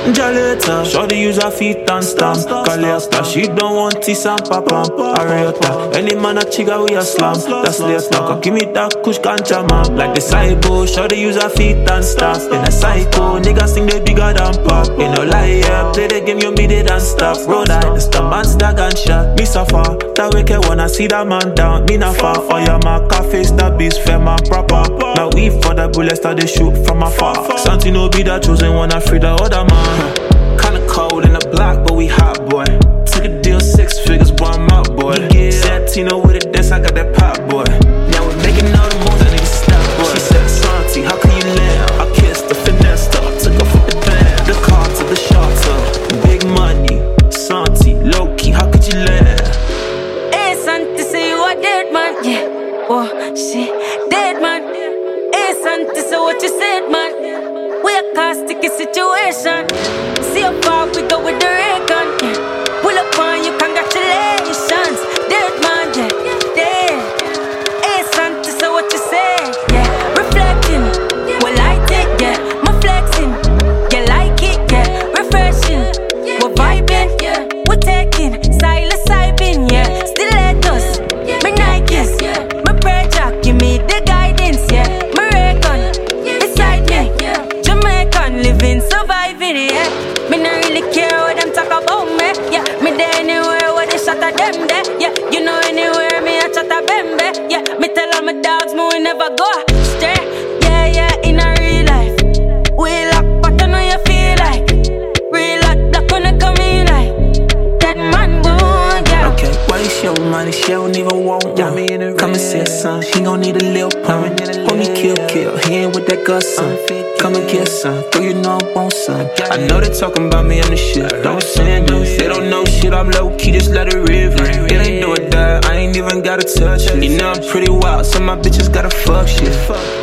Jaleta, shorty use her feet and stamp. Kalesta, she don't want tea and papa. Ariota, any man a chiga we a slam. That's later, come give me that kush cancha man. Like the psycho, shorty use her feet and stamp. In a psycho, niggas think they bigger than pop. You know lie, yeah, play the game, you beat it and stop. Road eye, it's the man's that gunshot. Me suffer, that wicked when I see that man down. Me not far, oh yeah, my face that beast fair man proper. Now we for the bullets that they shoot from afar. Something no be that chosen one, I free the other man. Kinda cold in the block, but we hot, boy. Took a deal, 6 figures, boy, I'm out, boy. Santino with it, this, I got that pop, boy. Now we're making all the moves, that nigga stop, boy. She said, Santi, how can you land? I kissed the finesse, took her from the band. The car to the shelter, big money. Santi, low-key, how could you land? Hey, Santi, say you a dead man, yeah. Oh, she dead man. Hey, Santi, say what you said, man. We a caustic situation. See how far we go with the ray gun, yeah. Pull up on you, congratulations. Dead man, yeah, dead. Hey, Santi, say what you said, yeah. Reflecting, we like it, yeah. My flexing, you like it, yeah. Refreshing, we're vibing, yeah. We're taking, psilocybin, yeah. Stilettos, me Nikes, my prayer jack, give me the guidance, yeah. My ray gun, beside me, Jamaican, living, surviving, yeah. Me not really care what them talk about me, yeah. Me there anywhere where they shot at them there, yeah. You know anywhere me a chat a bembe, yeah. Me tell all my dogs me we never go stray, yeah, yeah. In a real life, we lock, but I know you feel like real hot black when I come in like that man boy, yeah. Okay, why you show money? She don't even want one. Come and say son, he gon' need a little pump. Only kill, he ain't with that gut, son. Come and get some, though you know I want some. I know they talking about me on the shit, don't say no. They don't know shit, I'm low-key, just let it rip. It ain't do or die, I ain't even gotta touch it. You know I'm pretty wild, so my bitches gotta fuck shit.